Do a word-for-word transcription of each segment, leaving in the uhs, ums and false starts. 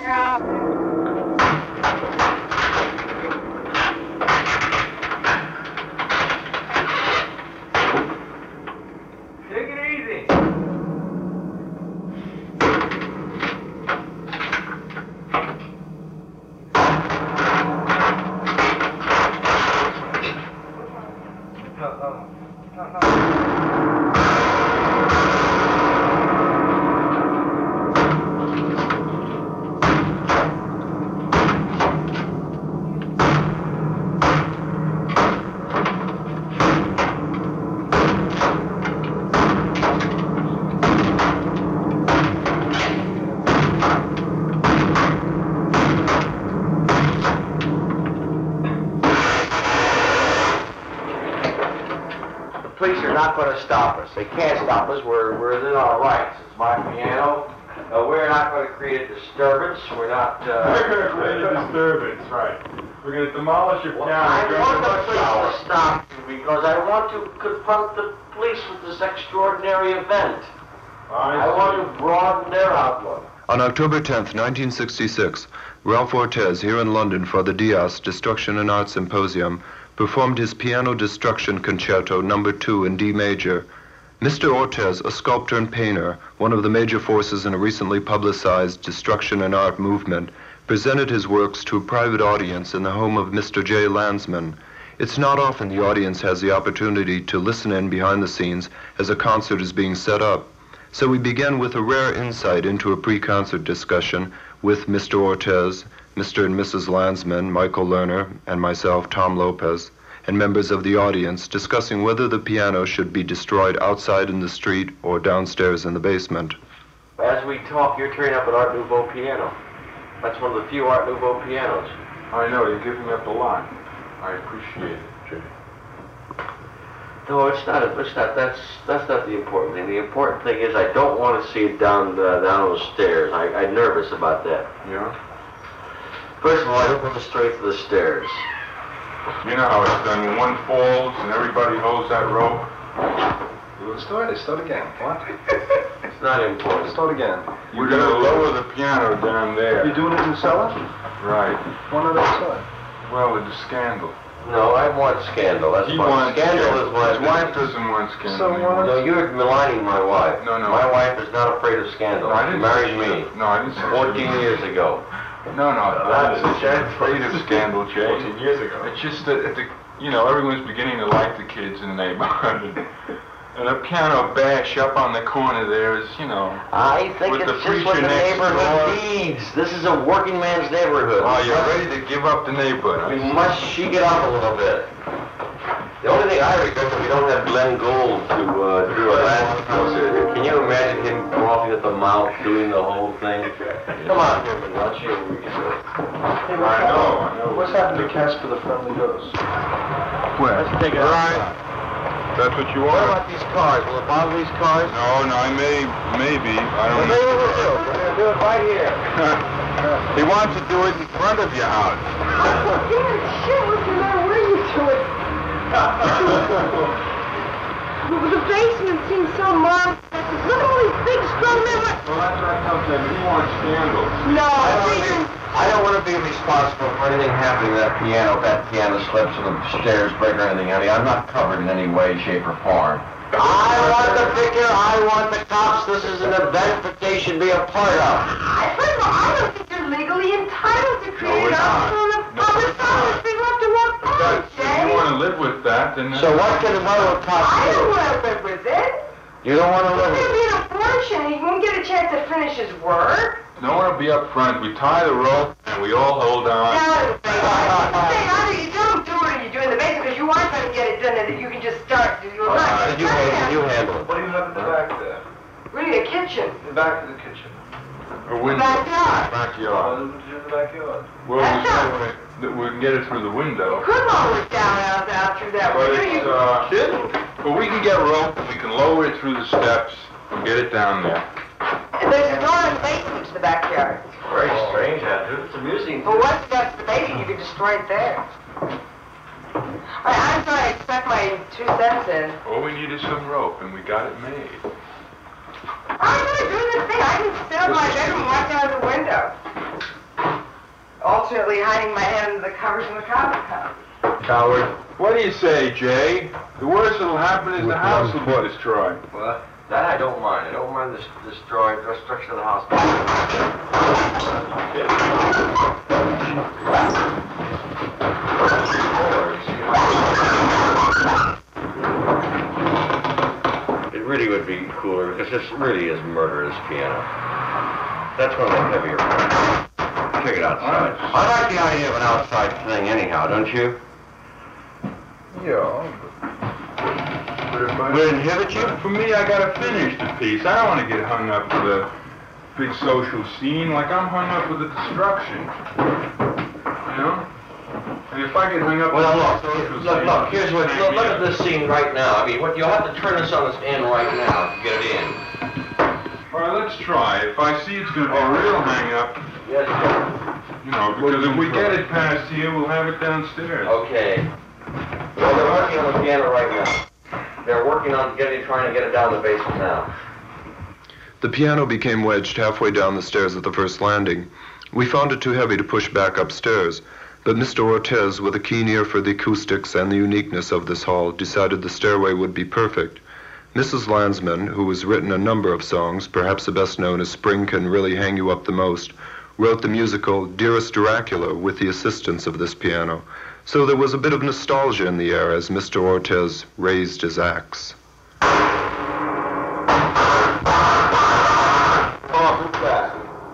Take it easy. Not going to stop us. They can't stop us. We're, we're within our rights. It's my piano. Uh, we're not going to create a disturbance. We're not... Uh, we're going to create a disturbance, right. We're going to demolish your piano. I want the police to stop you because I want to confront the police with this extraordinary event. I, I want to broaden their outlook. On October tenth, nineteen sixty-six, Ralph Ortez, here in London for the D I A S Destruction and Art Symposium, performed his Piano Destruction Concerto number two in D major. Mister Ortez, a sculptor and painter, one of the major forces in a recently publicized destruction and art movement, presented his works to a private audience in the home of Mister J. Landsman. It's not often the audience has the opportunity to listen in behind the scenes as a concert is being set up. So we began with a rare insight into a pre-concert discussion with Mister Ortez, Mister and Missus Landsman, Michael Lerner, and myself, Tom Lopez, and members of the audience discussing whether the piano should be destroyed outside in the street or downstairs in the basement. As we talk, you're turning up an Art Nouveau piano. That's one of the few Art Nouveau pianos. I know, you're giving up a lot. I appreciate it, Jay. No, it's not. It's not. That's that's not the important thing. The important thing is I don't want to see it down the, down those stairs. I, I'm nervous about that. Yeah? First of all, I don't want to straight to the stairs. You know how it's done. When one falls and everybody holds that rope. You want to start? Start again. What? It's not important. Start again. We're going to lower the piano down there. You're doing it in the cellar? Right. Why not outside? Well, it's a scandal. No, I want scandal. That's he my wants scandal. Scandal. Is my His wife doesn't want scandal. So what? No, you're maligning my wife. No, no. My wife is not afraid of scandal. No, I she didn't married say me. No, I didn't say Fourteen years ago. No, no, That's I'm not afraid of scandal, Jay. Fourteen years ago. It's just that, at the, you know, everyone's beginning to like the kids in the neighborhood. And a piano bash up on the corner there is, you know... I think with it's the just what the neighborhood door. needs. This is a working man's neighborhood. Oh, you're ready to give up the neighborhood. We must shake it up a little bit. The only thing I regret is that we don't have Glenn Gould to uh, do a last concert. Can you imagine him coughing at the mouth, doing the whole thing? Come on, Herman, why don't you... I know, I know. What's happened to Casper the Friendly Ghost? Where? Let's take it right. outside. That's what you What want? about these cars? Will it bother these cars? No, no, I may, maybe. I Well, don't maybe know. we'll do it. We're going to do it right here. He wants to do it in front of your house. Oh, dear shit, what's the matter with you to it? Well, the basement seems so marvelous. Look at all these big, strong men. Well, that's what I come to him. He wants scandal. No, I don't, I think, I don't want to be responsible for anything happening to that piano, if that piano slips or the stairs break or anything. I mean, I'm not covered in any way, shape, or form. I want the figure, I want the cops. This is an event that they should be a part of. I, first of all, I don't think you're legally entitled to create we're a not. on the No, public we're not. service. People have to walk by, That's, if Jay. you want to live with that, then... So what can the railroad cops I don't do? want to live with it. You don't want to It's live going to with be it? an abortion. He won't get a chance to finish his work. No one will be up front. We tie the rope and we all hold on. Now, say, either you don't do it or you do it in the basement because you want to get it done and that you can just start. You All right, you handle, you handle it. What do you have in the back there? Really, a kitchen. In the back of the kitchen. A window. Backyard. Backyard. What did you in the backyard? Well, That's we, not- that we can get it through the window. Could lower it down out, out through that But window. it's, You- uh, but we can get rope and we can lower it through the steps and get it down there. There's a door in the basement to the backyard. Very strange, Andrew. It's amusing. But once it got to the basement, you could destroy it there. I, I'm sorry, I stuck my two cents in. All we need is some rope and we got it made. I'm not doing this thing. I can sit up in my bedroom and watch out the window. alternately hiding my head under the covers in the coffee cup. Coward. What do you say, Jay? The worst that'll happen is the house will be destroyed. Well, that I don't mind. I don't mind the destroy, destruction of the house. It really would be cooler, because this really is murder, this piano. That's one of the heavier parts. Take it outside. I like the idea of an outside thing anyhow, don't you? Yeah. But if I... Would it inhibit you? For me, I gotta finish the piece. I don't want to get hung up with a big social scene like I'm hung up with the destruction. You know? And if I get hung up Well, with look, the social look, scene... look, here's what, hang look, me look up. at this scene right now. I mean, what, you'll have to turn this on its end right now to get it in. All right, let's try. If I see it's gonna be a real hang-up, Yes, sir. you know, because if we get it past here, we'll have it downstairs. Okay. Well, they're working on the piano right now. They're working on getting, trying to get it down the basement now. The piano became wedged halfway down the stairs at the first landing. We found it too heavy to push back upstairs, but Mister Ortiz, with a keen ear for the acoustics and the uniqueness of this hall, decided the stairway would be perfect. Missus Landsman, who has written a number of songs, perhaps the best known as Spring Can Really Hang You Up the Most, wrote the musical Dearest Dracula with the assistance of this piano. So there was a bit of nostalgia in the air as Mister Ortiz raised his axe. Oh, who's that?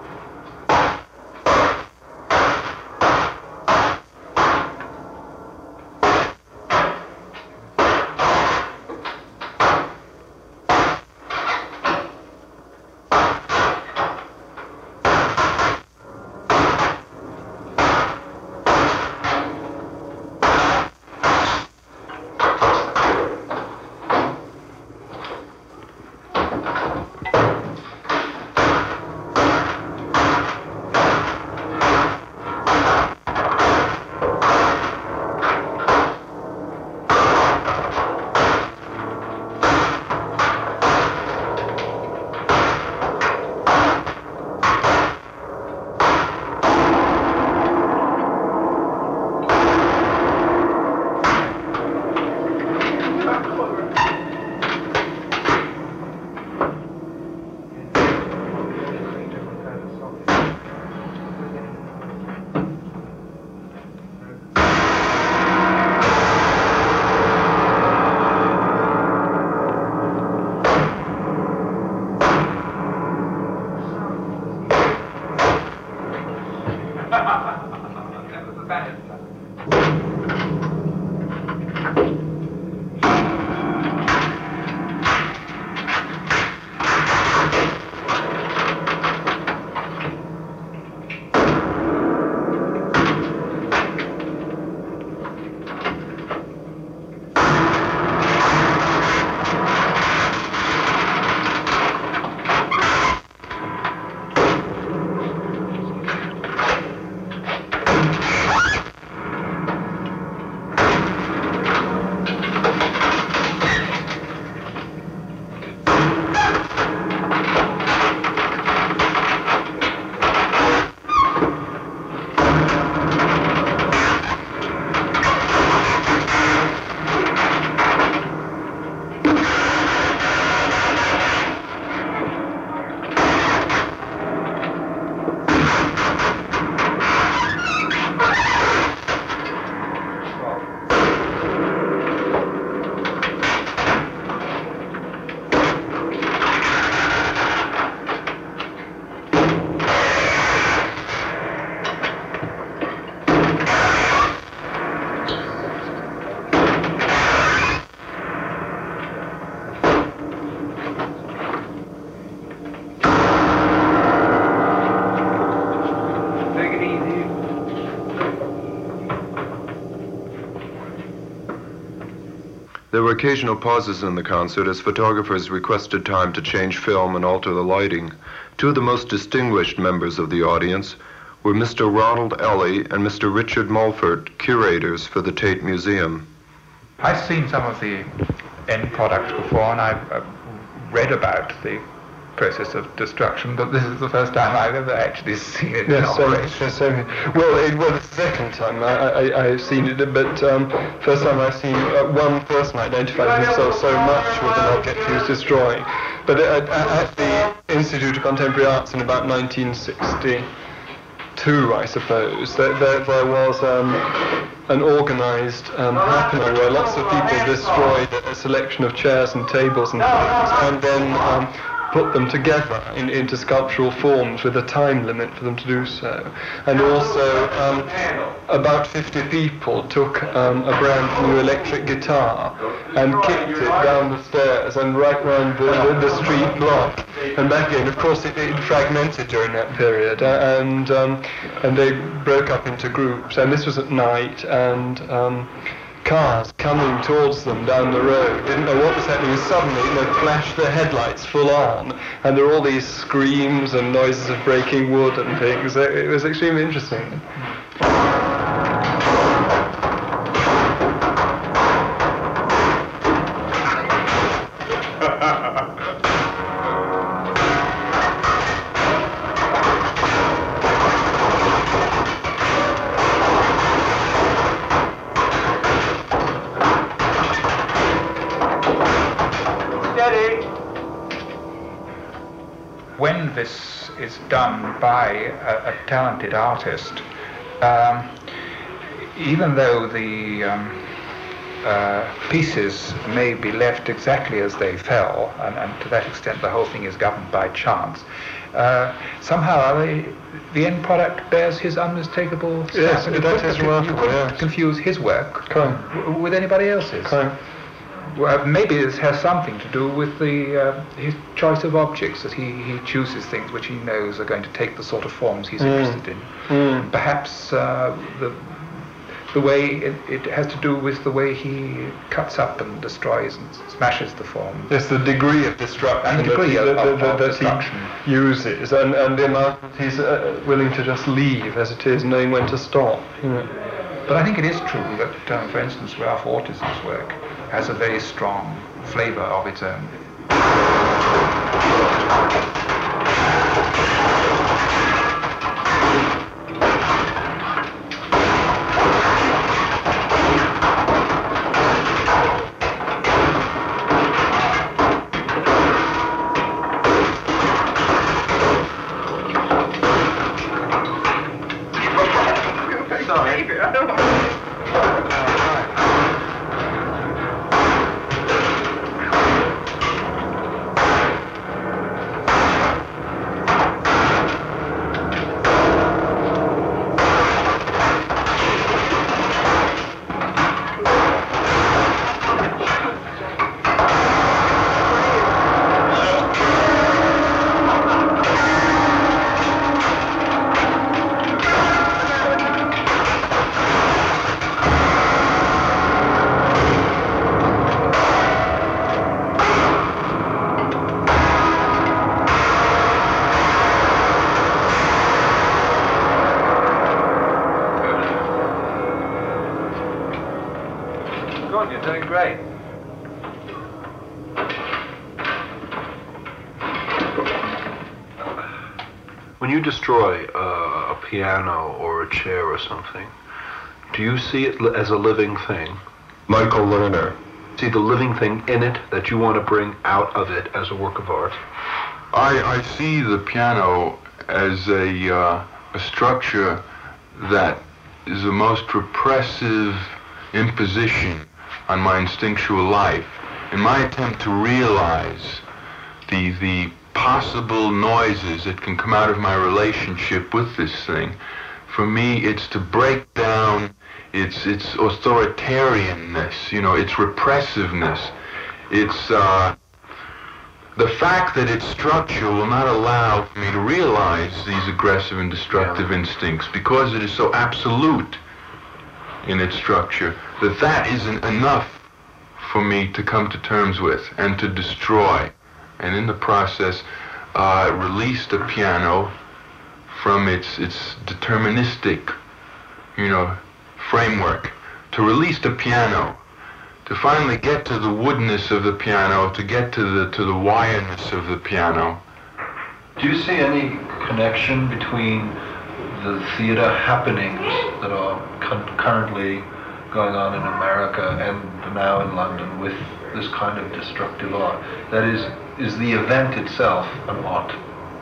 There were occasional pauses in the concert as photographers requested time to change film and alter the lighting. Two of the most distinguished members of the audience were Mister Ronald Ellie and Mister Richard Mulford, curators for the Tate Museum. I've seen some of the end products before, and I've uh, read about the process of destruction, but this is the first time I've ever actually seen it in Yes, so, operation. so, well, it was the second time I, I, I've seen it, but um, first time I've seen uh, one person identified himself so much with an object he was destroying. But at, at the Institute of Contemporary Arts in about nineteen sixty-two, I suppose, there, there, there was um, an organised um, happening where lots of people destroyed a, a selection of chairs and tables and things, and then um, put them together in, into sculptural forms with a time limit for them to do so. And also um, about fifty people took um, a brand new electric guitar and kicked it down the stairs and right round the, the, the street block and back in. Of course it, it fragmented during that period, uh, and um, and they broke up into groups, and this was at night, and um, cars coming towards them down the road didn't know what was happening, and suddenly they flashed their headlights full on, and there were all these screams and noises of breaking wood and things. It was extremely interesting. When this is done by a, a talented artist, um, even though the um, uh, pieces may be left exactly as they fell, and, and to that extent the whole thing is governed by chance, uh, somehow they, the end product bears his unmistakable stamp. Yes, And you that couldn't- is remarkable, You couldn't yes. confuse his work Correct. w- with anybody else's. Correct. Well, maybe this has something to do with the uh, his choice of objects, that he, he chooses things which he knows are going to take the sort of forms he's Mm. interested in. Mm. Perhaps uh, the the way it, it has to do with the way he cuts up and destroys and smashes the form. It's the degree of destruction, And the degree that, of- that, of- that, of that destruction. he uses, and, and the amount that he's uh, willing to just leave as it is, knowing when to stop. You know. But I think it is true that, um, for instance, Ralph Ortis's work has a very strong flavour of its own. Good, you're doing great. When you destroy uh, a piano or a chair or something, do you see it li- as a living thing? Michael Lerner. See the living thing in it that you want to bring out of it as a work of art? I, I see the piano as a, uh, a structure that is the most repressive imposition on my instinctual life. In my attempt to realize the, the possible noises that can come out of my relationship with this thing, for me it's to break down its, its authoritarianness, you know, its repressiveness. It's uh, the fact that its structure will not allow me to realize these aggressive and destructive Yeah. instincts because it is so absolute in its structure that that isn't enough for me to come to terms with and to destroy. And in the process, uh, release the piano from its its deterministic, you know, framework. To release the piano, to finally get to the woodness of the piano, to get to the to the wireness of the piano, Do you see any connection between the theater happenings that are con- currently going on in America and now in London with this kind of destructive art? That is, is the event itself an art?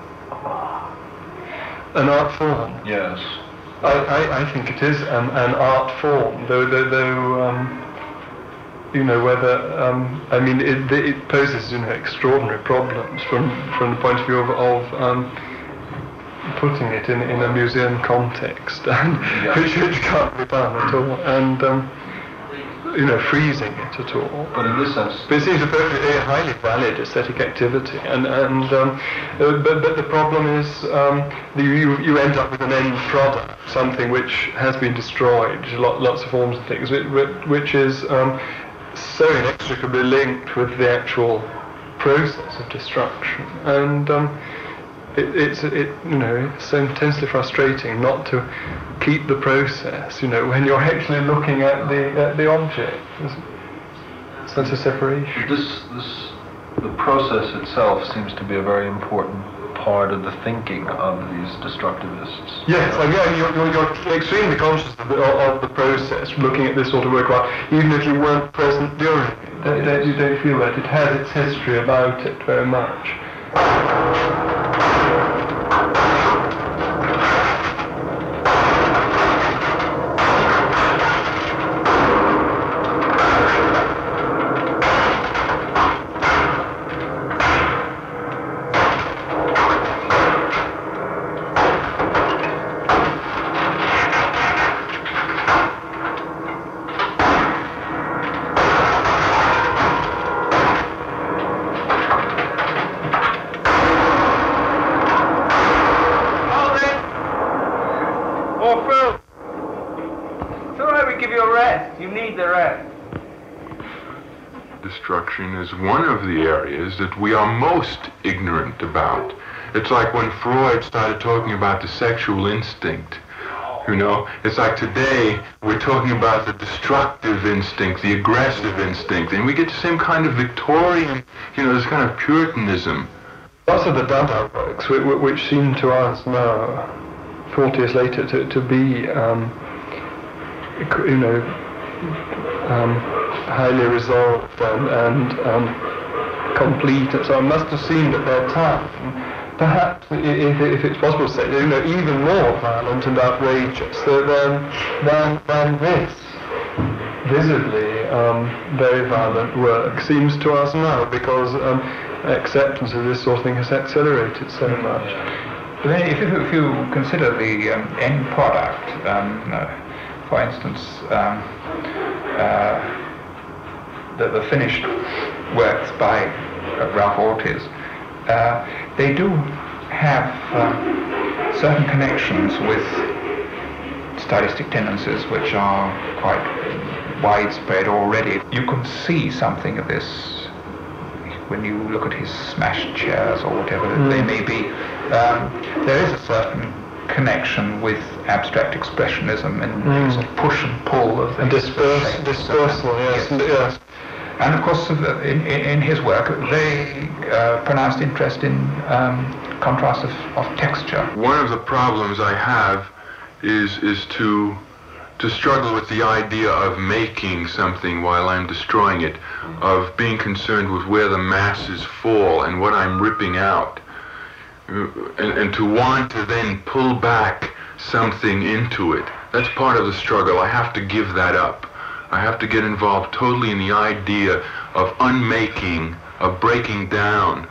An art form? Yes. I, I, I think it is an, an art form, though, though, though um, you know, whether, um, I mean, it, it poses, you know, extraordinary problems from, from the point of view of, of um, putting it in, in a museum context, and Yeah. which, which can't be done at all, and, um, you know, freezing it at all. But in this sense, But it seems a perfectly a highly valid aesthetic activity, and and um, uh, but but the problem is um, the, you you end up with an end product, something which has been destroyed, lot, lots of forms and things, which, which is um, so inextricably linked with the actual process of destruction, and um, it, it's it you know it's so intensely frustrating not to keep the process, you know, when you're actually looking at the at the object. There's such a separation. this this the process itself seems to be a very important part of the thinking of these destructivists. Yes, I mean, you're, you're, you're extremely conscious of the, of the process, looking at this sort of work, right, even if you weren't present during it. Don't, don't, you don't feel that. It has its history about it very much. Destruction is one of the areas that we are most ignorant about. It's like when Freud started talking about the sexual instinct. You know, it's like today we're talking about the destructive instinct, the aggressive instinct, and we get the same kind of Victorian, you know, this kind of Puritanism. Lots of the Dada works, which, which seem to us now, forty years later, to, to be, um, you know, um, highly resolved and, and um, complete, and so it must have seemed at their time, perhaps, if, if it's possible to say, you know, even more violent and outrageous than, than, than this visibly um, very violent work seems to us now, because um, acceptance of this sort of thing has accelerated so much. But then if you, if you consider the um, end product, um, you know, for instance, um, uh, the, the finished works by uh, Ralph Ortiz, uh, they do have uh, certain connections with stylistic tendencies which are quite widespread already. You can see something of this when you look at his smashed chairs or whatever mm. they may be. Um, there is a certain connection with abstract expressionism and mm. sort of push and pull of the disperse, dispersal, yes, yes. yes. And of course, in, in, in his work, very uh, pronounced interest in um, contrast of, of texture. One of the problems I have is is to to struggle with the idea of making something while I'm destroying it, of being concerned with where the masses fall and what I'm ripping out, and, and to want to then pull back something into it. That's part of the struggle. I have to give that up. I have to get involved totally in the idea of unmaking, of breaking down.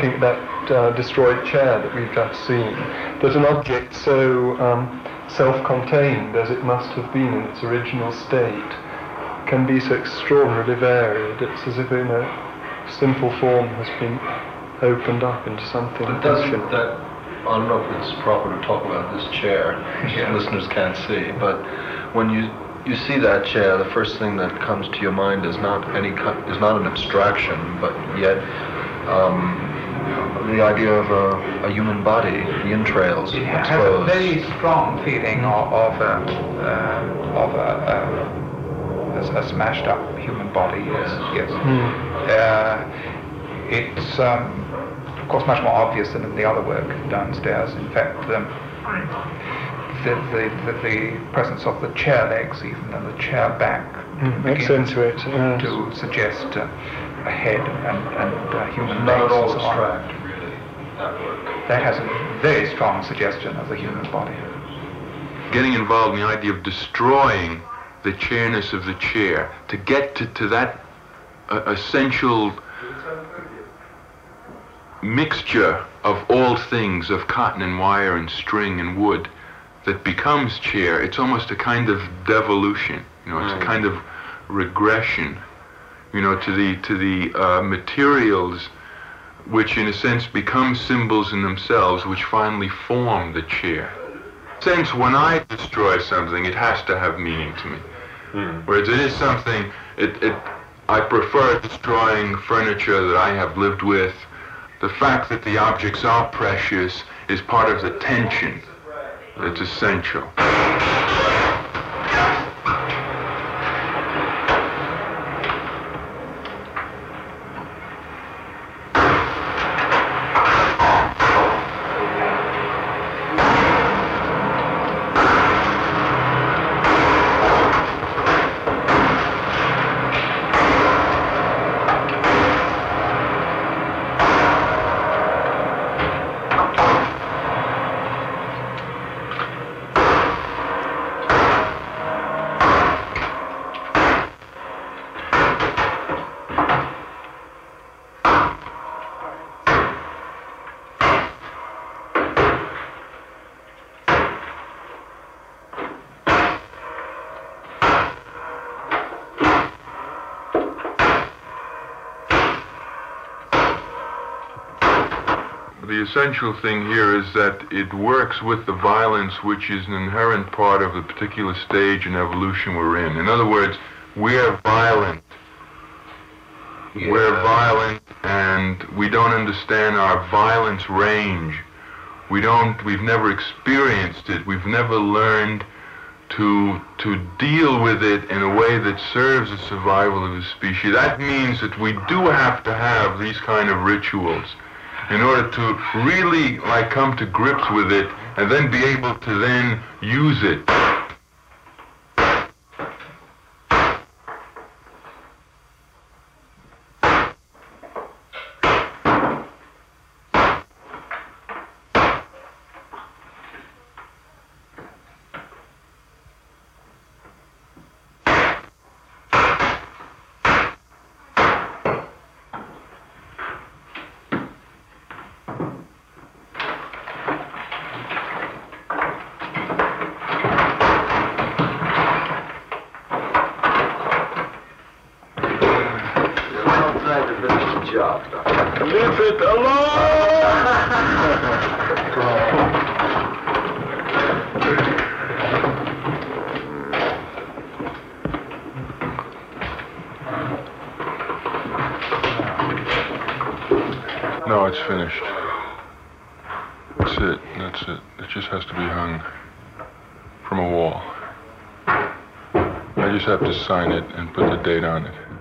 looking at that uh, destroyed chair that we've just seen, that an object so um, self-contained as it must have been in its original state can be so extraordinarily varied. It's as if in a simple form has been opened up into something. But doesn't that, I don't know if it's proper to talk about this chair, Yeah. listeners can't see, but when you you see that chair, the first thing that comes to your mind is not any ki- is not an abstraction, but yet um, the idea of a, a human body, the entrails It has exposed. a very strong feeling of, of a, uh, of a, a, a smashed up human body, yes, yes. Uh, it's, um, of course, much more obvious than in the other work downstairs. In fact, um, the, the, the, the presence of the chair legs, even, and the chair back, Mm, begins accentuate, yes. to suggest uh, a head and, and uh, human Not legs at all and so on. abstract, really, that work. That has a very strong suggestion of the human body. Getting involved in the idea of destroying the chairness of the chair, to get to, to that uh, essential mixture of all things, of cotton and wire and string and wood, that becomes chair. It's almost a kind of devolution, you know, it's a kind of regression, you know, to the to the uh, materials which in a sense become symbols in themselves, which finally form the chair. Since when I destroy something, it has to have meaning to me. Whereas it is something, it, it, I prefer destroying furniture that I have lived with. The fact that the objects are precious is part of the tension that's essential. The essential thing here is that it works with the violence which is an inherent part of the particular stage in evolution we're in. In other words, we're violent. Yeah. We're violent, and we don't understand our violence range. We don't, we've never experienced it. We've never learned to to deal with it in a way that serves the survival of the species. That means that we do have to have these kind of rituals in order to really like come to grips with it and then be able to then use it. Leave it alone! No, it's finished. That's it. That's it. It just has to be hung from a wall. I just have to sign it and put the date on it.